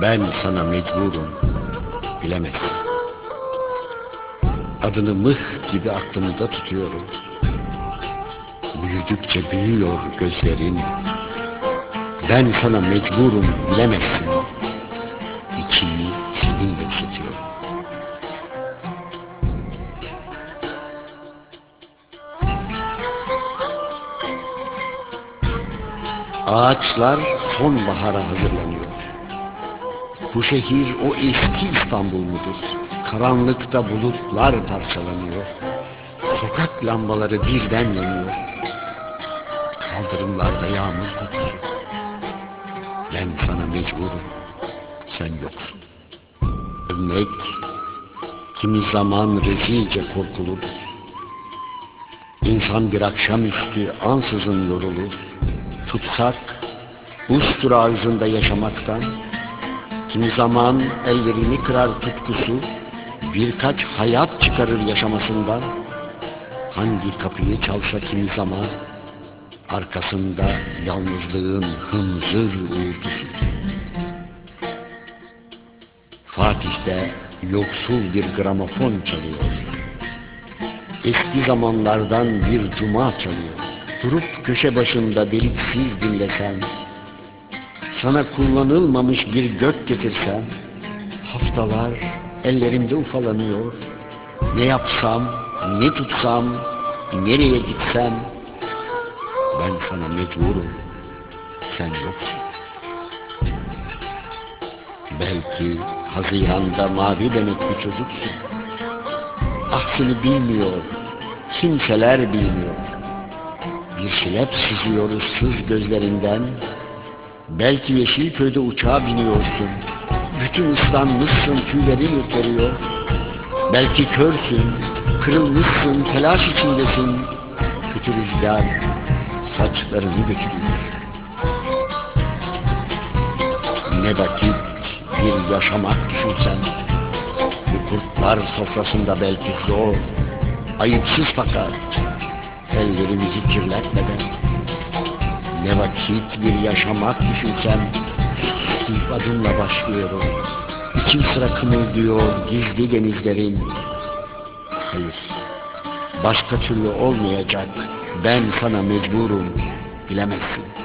Ben sana mecburum, bilemezsin. Adını mıh gibi aklımda tutuyorum. Büyüdükçe büyüyor gözlerin. Ben sana mecburum, bilemezsin. İçimi seninle ısıtıyorum. Ağaçlar sonbahara hazırlanıyor. Bu şehir o eski İstanbul mudur? Karanlıkta bulutlar parçalanıyor. Sokak lambaları birden yanıyor. Kaldırımlarda yağmur koklar. Ben sana mecburum, sen yoksun. Ölmek kimi zaman rezilce korkulur. İnsan bir akşamüstü ansızın yorulur. Tutsak, ustur ağzında yaşamaktan. Kimi zaman ellerini kırar tutkusu, birkaç hayat çıkarır yaşamasından. Hangi kapıyı çalsa kimi zaman, arkasında yalnızlığın hınzır uğultusu. Fatih'te yoksul bir gramofon çalıyor. Eski zamanlardan bir cuma çalıyor. Durup köşe başında deliksiz dinlesem, sana kullanılmamış bir gök getirsem, haftalar ellerimde ufalanıyor. Ne yapsam, ne tutsam, nereye gitsem, ben sana mecburum, sen yoksun. Belki Haziran'da mavi demek bir çocuksun. Aksini bilmiyor, kimseler bilmiyor. Bir şilep sızıyor ıssız gözlerinden. Belki Yeşilköy'de uçağa biniyorsun. Bütün ıslanmışsın, tüylerin ürperiyor. Belki körsün, kırılmışsın, telaş içindesin. Kötü rüzgar saçlarını götürüyor. Ne vakit bir yaşamak düşünsen, bu kurtlar sofrasında belki zor, ayıpsız fakat ellerimizi kirletmeden. Ne vakit bir yaşamak düşünsem, sus deyip adımla başlıyorum. İçim sıra kımıldıyor gizli denizlerin. Hayır, başka türlü olmayacak, ben sana mecburum, bilemezsin.